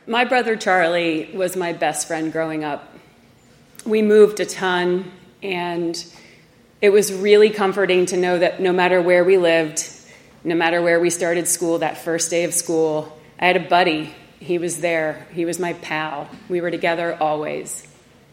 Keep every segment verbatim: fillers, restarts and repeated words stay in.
my brother Charlie was my best friend growing up. We moved a ton, and it was really comforting to know that no matter where we lived, no matter where we started school, that first day of school, I had a buddy. He was there. He was my pal. We were together always.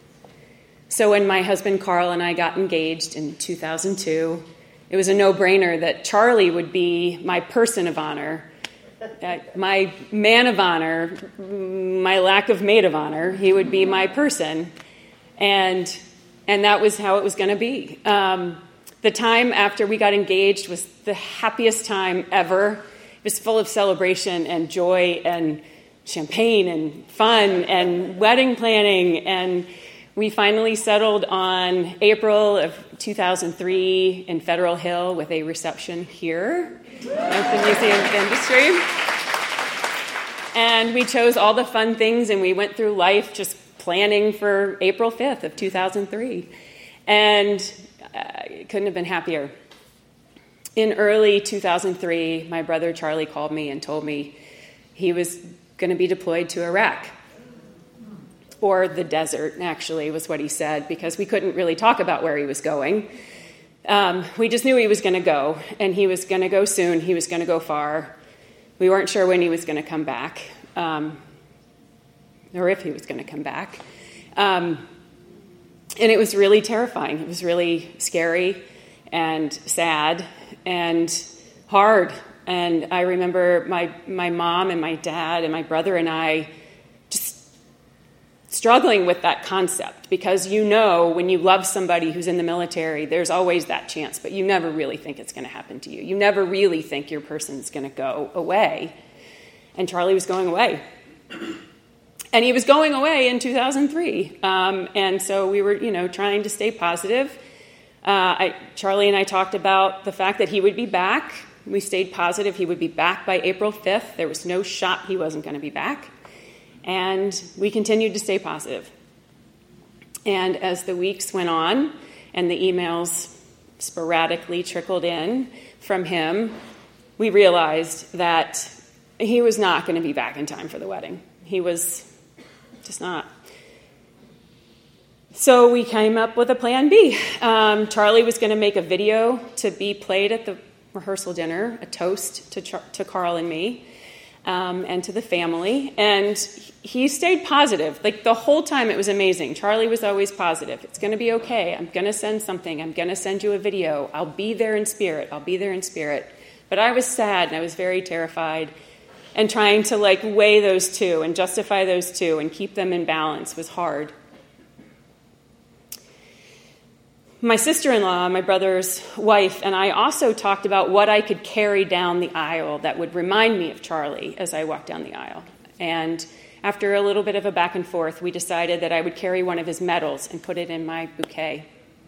So when my husband Carl and I got engaged in two thousand two, it was a no-brainer that Charlie would be my person of honor, uh, my man of honor, my lack of maid of honor. He would be my person, and and that was how it was going to be. Um, the time after we got engaged was the happiest time ever. It was full of celebration and joy and champagne and fun and wedding planning, and we finally settled on April of two thousand three in Federal Hill with a reception here at the Museum of Industry. And we chose all the fun things, and we went through life just planning for April fifth of two thousand three. And I couldn't have been happier. In early two thousand three, my brother Charlie called me and told me he was going to be deployed to Iraq. Or the desert, actually, was what he said, because we couldn't really talk about where he was going. Um, we just knew he was going to go, and he was going to go soon. He was going to go far. We weren't sure when he was going to come back, um, or if he was going to come back. Um, and it was really terrifying. It was really scary and sad and hard. And I remember my, my mom and my dad and my brother and I struggling with that concept, because you know when you love somebody who's in the military, there's always that chance, but you never really think it's going to happen to you. You never really think your person's going to go away. And Charlie was going away. And he was going away in two thousand three. Um, and so we were, you know, trying to stay positive. Uh, I, Charlie and I talked about the fact that he would be back. We stayed positive. He would be back by April fifth. There was no shot he wasn't going to be back. And we continued to stay positive. And as the weeks went on and the emails sporadically trickled in from him, we realized that he was not going to be back in time for the wedding. He was just not. So we came up with a plan B. Um, Charlie was going to make a video to be played at the rehearsal dinner, a toast to, Char- to Carl and me. Um, and to the family, and he stayed positive. Like, the whole time, it was amazing. Charlie was always positive. It's going to be okay. I'm going to send something. I'm going to send you a video. I'll be there in spirit. I'll be there in spirit. But I was sad, and I was very terrified, and trying to, like, weigh those two and justify those two and keep them in balance was hard. My sister-in-law, my brother's wife, and I also talked about what I could carry down the aisle that would remind me of Charlie as I walked down the aisle. And after a little bit of a back and forth, we decided that I would carry one of his medals and put it in my bouquet.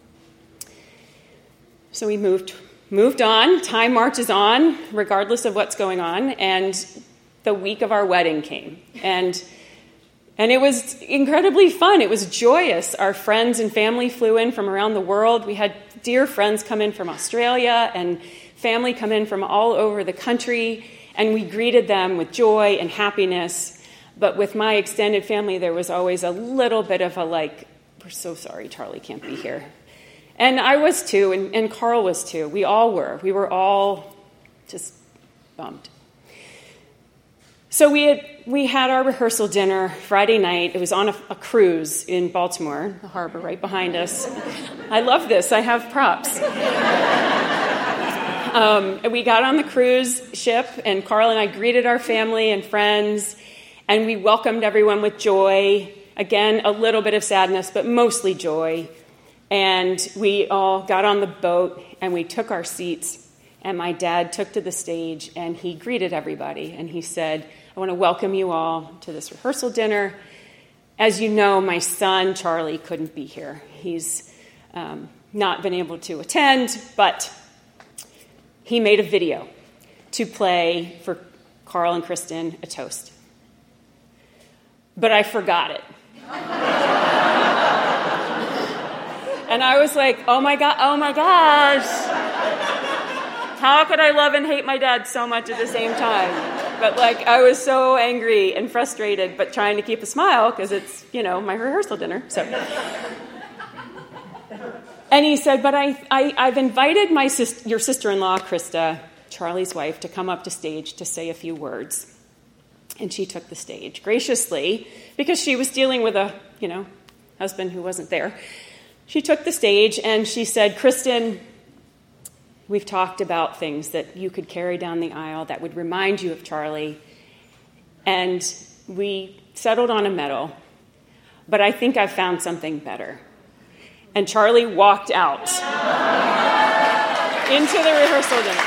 So we moved moved on. Time marches on, regardless of what's going on. And the week of our wedding came. And And it was incredibly fun. It was joyous. Our friends and family flew in from around the world. We had dear friends come in from Australia and family come in from all over the country, and we greeted them with joy and happiness. But with my extended family, there was always a little bit of a, like, we're so sorry Charlie can't be here. And I was too, and, and Carl was too. We all were. We were all just bummed. So we had we had our rehearsal dinner Friday night. It was on a, a cruise in Baltimore, the harbor right behind us. I love this. I have props. um, and we got on the cruise ship, and Carl and I greeted our family and friends, and we welcomed everyone with joy. Again, a little bit of sadness, but mostly joy. And we all got on the boat, and we took our seats, and my dad took to the stage, and he greeted everybody, and he said, I want to welcome you all to this rehearsal dinner. As you know, my son, Charlie, couldn't be here. He's um, not been able to attend, but he made a video to play for Carl and Kristen a toast. But I forgot it. And I was like, oh my God, oh my gosh. How could I love and hate my dad so much at the same time? But, like, I was so angry and frustrated, but trying to keep a smile because it's, you know, my rehearsal dinner. So, and he said, but I, I, I've invited my sis- your sister-in-law, Krista, Charlie's wife, to come up to stage to say a few words. And she took the stage graciously because she was dealing with a, you know, husband who wasn't there. She took the stage and she said, Kristen, we've talked about things that you could carry down the aisle that would remind you of Charlie. And we settled on a medal, but I think I've found something better. And Charlie walked out into the rehearsal dinner.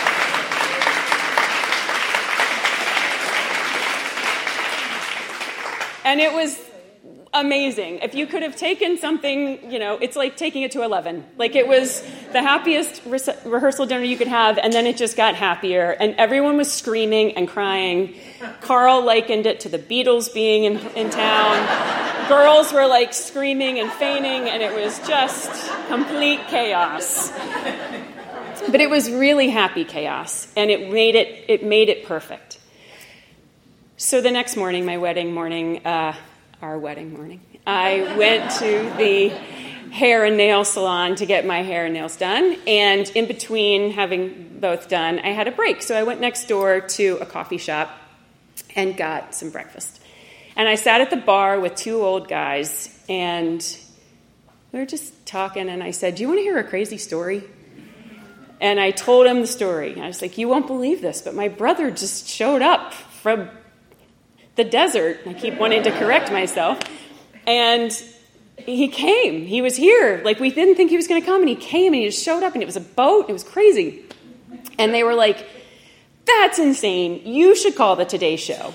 And it was amazing. If you could have taken something, you know, it's like taking it to eleven. Like, it was the happiest re- rehearsal dinner you could have, and then it just got happier. And everyone was screaming and crying. Carl likened it to the Beatles being in, in town. Girls were, like, screaming and fainting, and it was just complete chaos. But it was really happy chaos, and it made it it made it perfect. So the next morning, my wedding morning, uh, our wedding morning, I went to the hair and nail salon to get my hair and nails done. And in between having both done, I had a break. So I went next door to a coffee shop and got some breakfast. And I sat at the bar with two old guys, and we were just talking, and I said, do you want to hear a crazy story? And I told him the story. I was like, you won't believe this, but my brother just showed up from the desert. I keep wanting to correct myself. And he came. He was here. Like, we didn't think he was going to come, and he came, and he just showed up, and it was a boat. It was crazy. And they were like, that's insane. You should call the Today Show.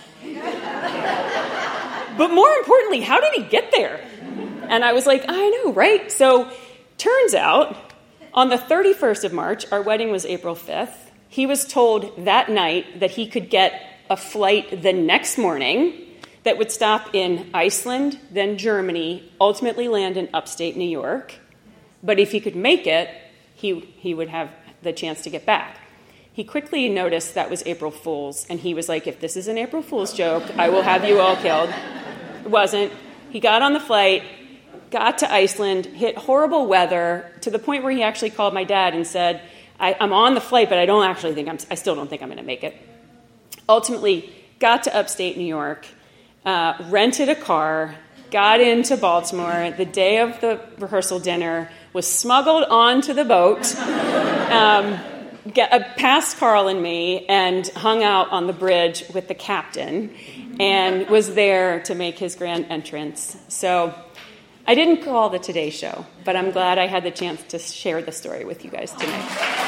But more importantly, how did he get there? And I was like, I know, right? So turns out, on the thirty-first of March, our wedding was April fifth, he was told that night that he could get a flight the next morning that would stop in Iceland, then Germany, ultimately land in upstate New York. But if he could make it, he he would have the chance to get back. He quickly noticed that was April Fool's, and he was like, if this is an April Fool's joke, I will have you all killed. It wasn't. He got on the flight, got to Iceland, hit horrible weather, to the point where he actually called my dad and said, I, I'm on the flight, but I don't actually think I'm, I still don't think I'm going to make it. Ultimately, got to upstate New York, uh, rented a car, got into Baltimore. The day of the rehearsal dinner, was smuggled onto the boat, um, get, uh, past Carl and me, and hung out on the bridge with the captain, and was there to make his grand entrance. So I didn't call the Today Show, but I'm glad I had the chance to share the story with you guys tonight.